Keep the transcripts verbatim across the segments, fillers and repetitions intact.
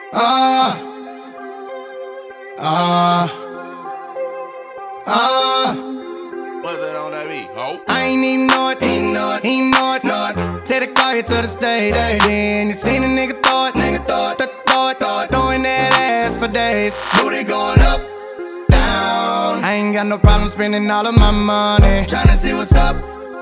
Uh, uh, uh. What's that on that beat, ho? I ain't even know it, ain't know it, ain't know it, know it. Take the car here to the stage. Then you seen a nigga thought, nigga thought, th thought, thought, throwing that ass for days. Booty going up, down. I ain't got no problem spending all of my money. Tryna see what's up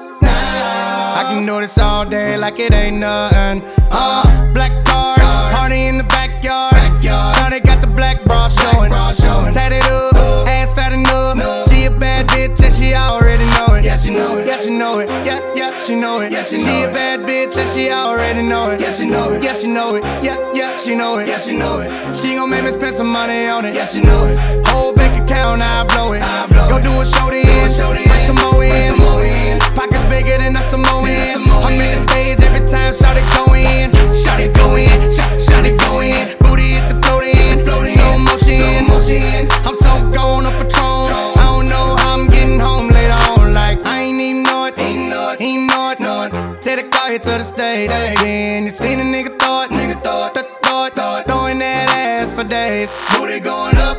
now. I can do this all day like it ain't nothing. Uh, black car, party in the backyard. Shawty got the black bra showing. Tatted up, ass fat enough. She a bad bitch and she already know it. Yeah, she know it. Yeah, she know it. Yeah, yeah, she know it. She a bad bitch and she already know it. Yeah, she know it. Yeah, she know it. Yeah, yeah, she know it. Yeah, she know it. She gon' make me spend some money on it. Yeah, she know it. Whole bank account, I blow it. Go do a show then, bring some more in. Pockets bigger than a Samoan. I'm in the stage every time Shawty go in. Shawty go in, Shawty go in. Booty hit the float in, slow motion. I'm so gone on Patron. I don't know how I'm getting home later on. Like I ain't even know it, ain't know it, ain't know it, know it. Take the car here to the stage. Then you seen a nigga thought, nigga thought, th thought, thought, throwing that ass for days. Booty going up,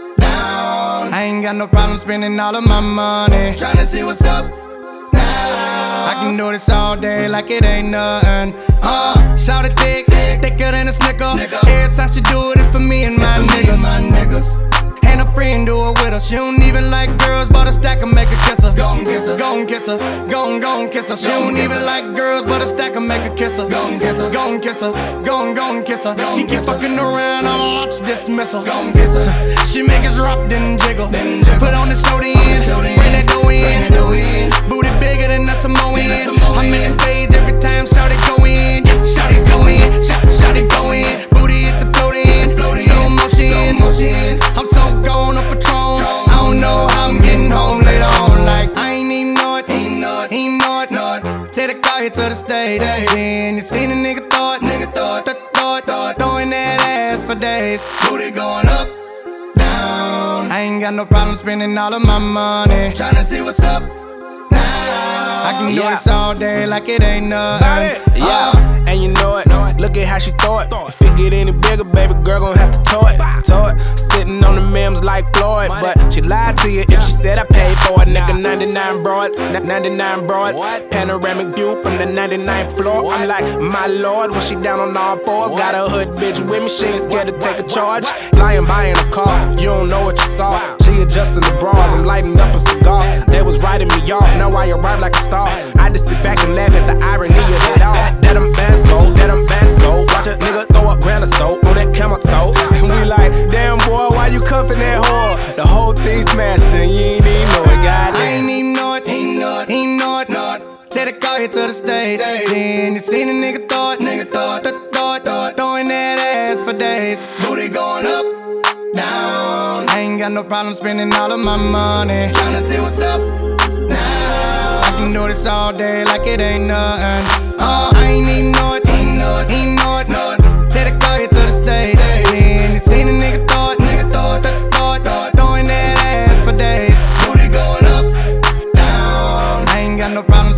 down. I ain't got no problem spending all of my money. Tryna see what's up now. I can do this all day like it ain't nothing. Uh, shout it thick, thicker than a snicker. Every time she do it, it's for me and my niggas. And a friend do it with her. She don't even like girls, but a stack and make her kiss her. Gon' kiss her, gon' kiss her, gon' gon' kiss her. She don't even like girls, but a stack and make her kiss her. Gon' kiss her, gon' kiss her, gon' gon' kiss her. She keep fucking around, I'ma launch dismissal. Gon' kiss her. She make us rock, then jiggle. Put on the show then, bring that dough in. Booty bigger than a Samoan. I'm in the stage every time Shawty go in. Shawty go in, Shawty go in. Booty hit the float in, slow motion. I'm so gone on Patron. I don't know how I'm getting home later on. Like I ain't even know it, ain't know it, ain't know it, know it. Take the car here to the stage. Then you seen a nigga thought, nigga thought, th thought, thought, throwing that ass for days. Booty going up, down. I ain't got no problem spending all of my money. Tryna see what's up now. I can do Yeah. this all day like it ain't nothing. Yeah, uh, and you know it. Look at how she throw it. If it get any bigger, baby girl gon' have to tow it. Tow it. Sitting on the memes like Floyd, but she lied to you if she said I paid for it. Nigga, ninety-nine broads, ninety-nine broads. Panoramic view from the ninety-ninth floor. I'm like, my lord, when she down on all fours. Got a hood bitch with me, she ain't scared to take a charge. Lying by in a car, you don't know what you saw. She adjusting the bras, I'm lighting up a cigar. They was writing me off, now I arrive like a star. I just sit back and laugh at the irony of it all. That I'm bands go, that I'm bands go. Watch a nigga throw up grand of soap on that camel toe. And we like, damn boy, why you cuffing that whore? The whole thing smashed and you ain't even know it, goddamn. I ain't even know it, ain't know it, ain't know it, know it. Take the car here to the stage. Then you seen a nigga thought, nigga thought, th thought, thought, throwing that ass for days. Booty going up, down. I ain't got no problem spending all of my money. Tryna see what's up now. I can do this all day like it ain't nothing. Uh, I ain't even know it, ain't know it, ain't know it, know it. Take the car here to the stage. Then you seen a nigga thought, nigga thought, th thought, thought, throwing that ass for days. Booty going up, down. I ain't got no problem